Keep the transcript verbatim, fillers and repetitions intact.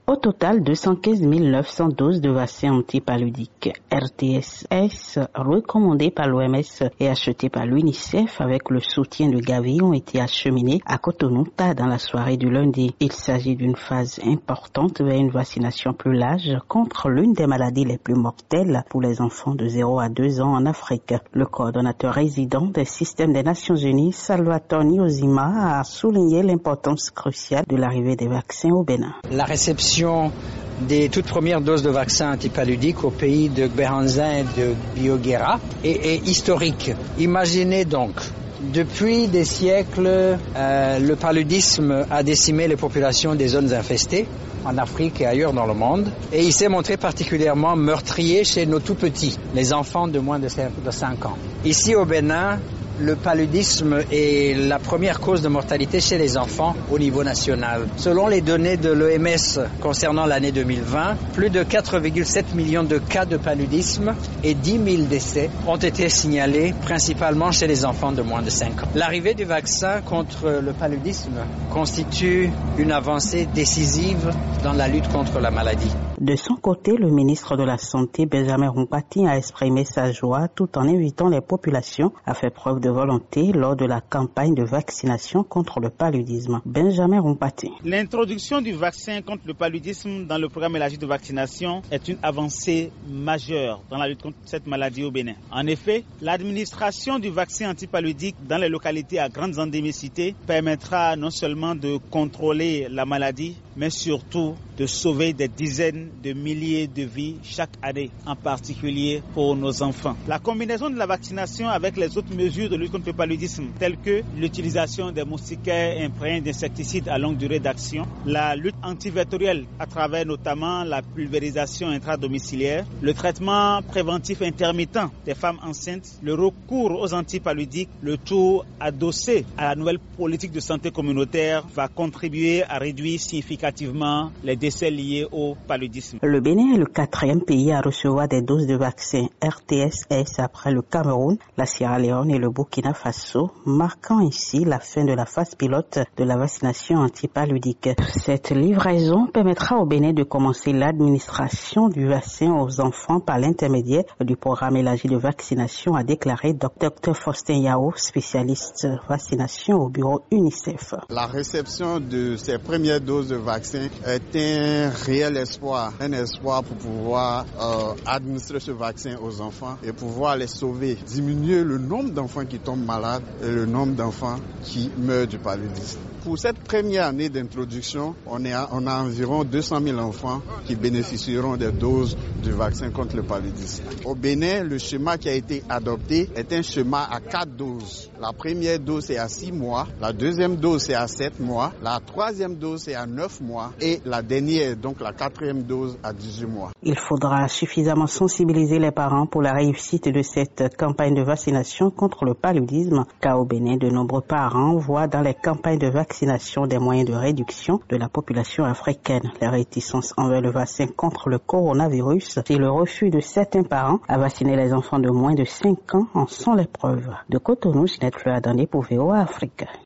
Au total, deux cent quinze mille neuf cents doses de vaccins antipaludiques R T S S recommandées par l'O M S et achetées par l'UNICEF avec le soutien de Gavi ont été acheminées à Cotonou dans la soirée du lundi. Il s'agit d'une phase importante vers une vaccination plus large contre l'une des maladies les plus mortelles pour les enfants de zéro à deux ans en Afrique. Le coordonnateur résident des systèmes des Nations Unies, Salvatore Nyozima, a souligné l'importance cruciale de l'arrivée des vaccins au Bénin. La réception des toutes premières doses de vaccins antipaludiques au pays de Gberanzin et de Bioguera est, est historique. Imaginez donc, depuis des siècles, euh, le paludisme a décimé les populations des zones infestées en Afrique et ailleurs dans le monde, et il s'est montré particulièrement meurtrier chez nos tout petits, les enfants de moins de cinq ans. Ici au Bénin, le paludisme est la première cause de mortalité chez les enfants au niveau national. Selon les données de l'O M S concernant l'année deux mille vingt, plus de quatre virgule sept millions de cas de paludisme et dix mille décès ont été signalés principalement chez les enfants de moins de cinq ans. L'arrivée du vaccin contre le paludisme constitue une avancée décisive dans la lutte contre la maladie. De son côté, le ministre de la Santé, Benjamin Rumpati, a exprimé sa joie tout en invitant les populations à faire preuve de volonté lors de la campagne de vaccination contre le paludisme. Benjamin Rumpati. L'introduction du vaccin contre le paludisme dans le programme élargi de vaccination est une avancée majeure dans la lutte contre cette maladie au Bénin. En effet, l'administration du vaccin antipaludique dans les localités à grandes endémicités permettra non seulement de contrôler la maladie, mais surtout de sauver des dizaines de milliers de vies chaque année, en particulier pour nos enfants. La combinaison de la vaccination avec les autres mesures de lutte contre le paludisme, telles que l'utilisation des moustiquaires imprégnés d'insecticides à longue durée d'action, la lutte antivectorielle à travers notamment la pulvérisation intradomiciliaire, le traitement préventif intermittent des femmes enceintes, le recours aux antipaludiques, le tout adossé à la nouvelle politique de santé communautaire va contribuer à réduire significativement les décès liés au paludisme. Le Bénin est le quatrième pays à recevoir des doses de vaccins R T S S après le Cameroun, la Sierra Leone et le Burkina Faso, marquant ainsi la fin de la phase pilote de la vaccination antipaludique. Cette livraison permettra au Bénin de commencer l'administration du vaccin aux enfants par l'intermédiaire du programme élargi de vaccination, a déclaré Dr Faustin Yao, spécialiste vaccination au bureau UNICEF. La réception de ces premières doses de vaccin est un réel espoir, un espoir pour pouvoir euh, administrer ce vaccin aux enfants et pouvoir les sauver, diminuer le nombre d'enfants qui tombent malades et le nombre d'enfants qui meurent du paludisme. Pour cette première année d'introduction, on, est à, on a environ deux cent mille enfants qui bénéficieront des doses du vaccin contre le paludisme. Au Bénin, le schéma qui a été adopté est un schéma à quatre doses. La première dose est à six mois, la deuxième dose est à sept mois, la troisième dose est à neuf mois et la dernière, donc la quatrième dose, à dix-huit mois. Il faudra suffisamment sensibiliser les parents pour la réussite de cette campagne de vaccination contre le paludisme, car au Bénin, de nombreux parents voient dans les campagnes de vaccination des moyens de réduction de la population africaine. Les réticences envers le vaccin contre le coronavirus et le refus de certains parents à vacciner les enfants de moins de cinq ans en sont les preuves. De Cotonou, Ginette Fleur Adandé pour V O A Afrique.